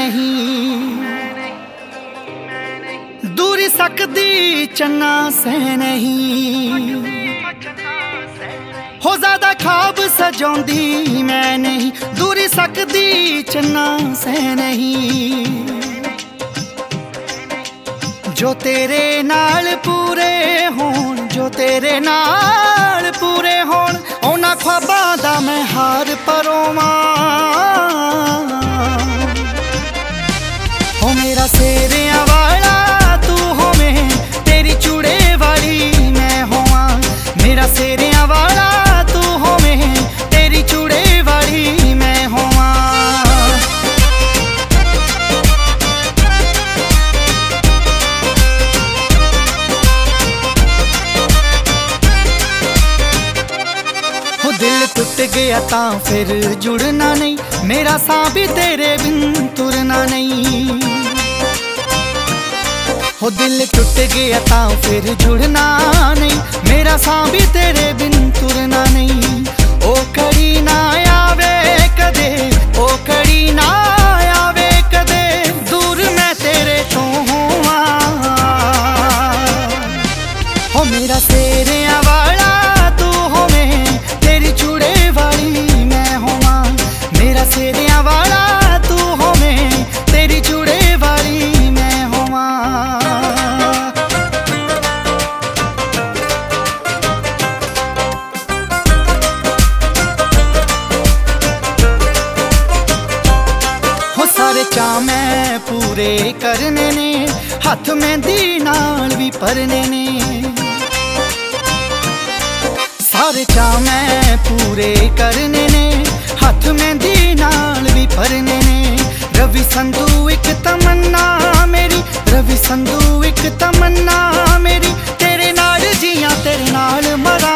नहीं, दूरी सकदी चन्ना से नहीं, हो ज्यादा ख्वाब सजाउंदी मैं नहीं, दूरी सकदी चन्ना से नहीं। जो तेरे नाल पूरे होण, जो तेरे नाल पूरे होण, उन्हां ख्वाबां दा मैं हार परोवां। हो मेरा सेरियां वाला तू होवें, तेरी चूड़े वाली मैं होवां। मेरा सेरियां वाला तू होवें, तेरी चूड़े वाली मैं होवां। दिल टूट गया तां फिर जुड़ना नहीं, मेरा सां भी तेरे बिन तुरना नहीं। हो दिल टूट गया तां फिर जुड़ना नहीं, मेरा सां भी तेरे बिन तुरना नहीं। ओ कड़ी ना आवे कदे, ओ कड़ी ना आवे कदे, दूर मैं तेरे तो होवां। हो मेरा सेरियां वाला तू होवें, तेरी चूड़े वाली मैं होवां। मेरा सेरियां वाला तू होवें, तेरी चूड़े वाली मैं होवां। हो सारे चाऽ मैं पूरे करने ने, हथ मेहंदी नाल भी भरने ने। सारे चाऽ मैं पूरे करने ने, हथ मेहंदी नाल भी भरने ने। रवि संधू एक तमन्ना मेरी, रवि संधू एक तमन्ना मेरी, तेरे नाल जियां तेरे नाल मरां।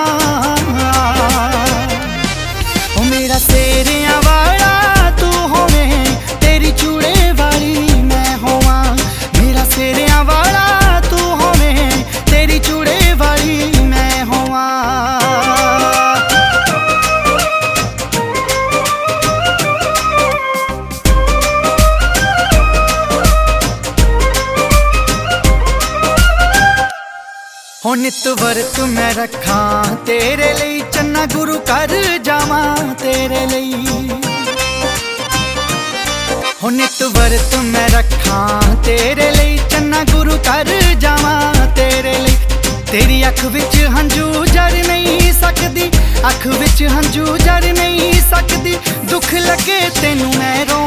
ओ मेरा सेरियां वाला तू होवें, तेरी चूड़े वाली मैं होवां। मेरा सेरियां वाला तू होवें, तेरी चूड़े वाली मैं होवां। हो नित वर्त मैं रखां तेरे लई, चन्ना गुरु कर जावां तेरे लई। हो नित वर्त मैं रखां तेरे लई, चन्ना गुरु कर जावां तेरे लई। तेरी अख विच हंझू जर नहीं सकदी, अख विच हंझू जर नहीं सकदी, दुख लगे तेनू मैं रोवां।